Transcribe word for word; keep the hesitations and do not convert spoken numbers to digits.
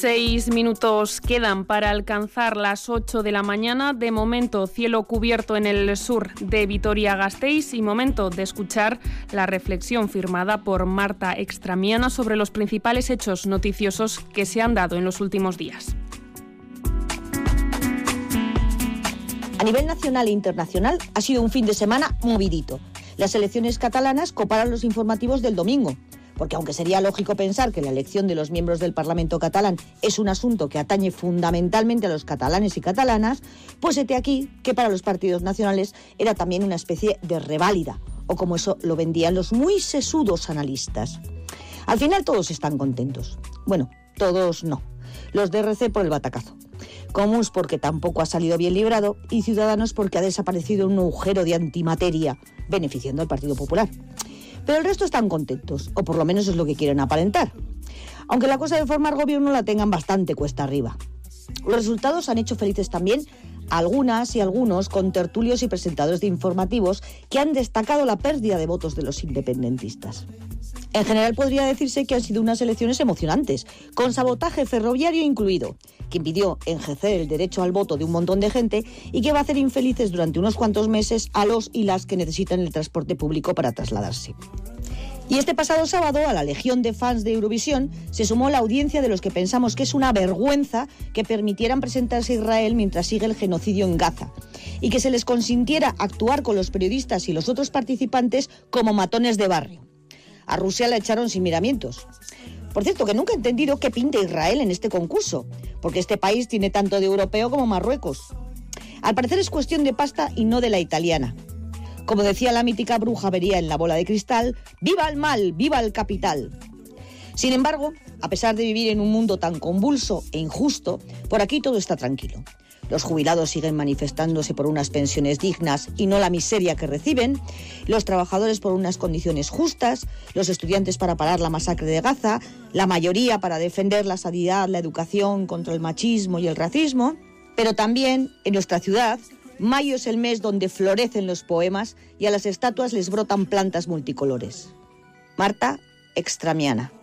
Seis minutos quedan para alcanzar las ocho de la mañana. De momento, cielo cubierto en el sur de Vitoria-Gasteiz y momento de escuchar la reflexión firmada por Marta Extramiana sobre los principales hechos noticiosos que se han dado en los últimos días. A nivel nacional e internacional ha sido un fin de semana movidito. Las elecciones catalanas coparon los informativos del domingo. Porque aunque sería lógico pensar que la elección de los miembros del Parlamento catalán es un asunto que atañe fundamentalmente a los catalanes y catalanas, pues hete aquí que para los partidos nacionales era también una especie de reválida, o como eso lo vendían los muy sesudos analistas. Al final todos están contentos. Bueno, todos no. Los de R C por el batacazo. Comuns porque tampoco ha salido bien librado y Ciudadanos porque ha desaparecido un agujero de antimateria, beneficiando al Partido Popular. Pero el resto están contentos, o por lo menos es lo que quieren aparentar. Aunque la cosa de formar gobierno la tengan bastante cuesta arriba. Los resultados han hecho felices también a algunas y algunos contertulios y presentadores de informativos que han destacado la pérdida de votos de los independentistas. En general podría decirse que han sido unas elecciones emocionantes, con sabotaje ferroviario incluido, que impidió enjecer el derecho al voto de un montón de gente y que va a hacer infelices durante unos cuantos meses a los y las que necesitan el transporte público para trasladarse. Y este pasado sábado, a la legión de fans de Eurovisión, se sumó la audiencia de los que pensamos que es una vergüenza que permitieran presentarse a Israel mientras sigue el genocidio en Gaza, y que se les consintiera actuar con los periodistas y los otros participantes como matones de barrio. A Rusia la echaron sin miramientos. Por cierto, que nunca he entendido qué pinta Israel en este concurso, porque este país tiene tanto de europeo como Marruecos. Al parecer es cuestión de pasta y no de la italiana. Como decía la mítica bruja Bería en La bola de cristal, ¡viva el mal, viva el capital! Sin embargo, a pesar de vivir en un mundo tan convulso e injusto, por aquí todo está tranquilo. Los jubilados siguen manifestándose por unas pensiones dignas y no la miseria que reciben, los trabajadores por unas condiciones justas, los estudiantes para parar la masacre de Gaza, la mayoría para defender la sanidad, la educación contra el machismo y el racismo, pero también en nuestra ciudad, mayo es el mes donde florecen los poemas y a las estatuas les brotan plantas multicolores. Marta Extramiana.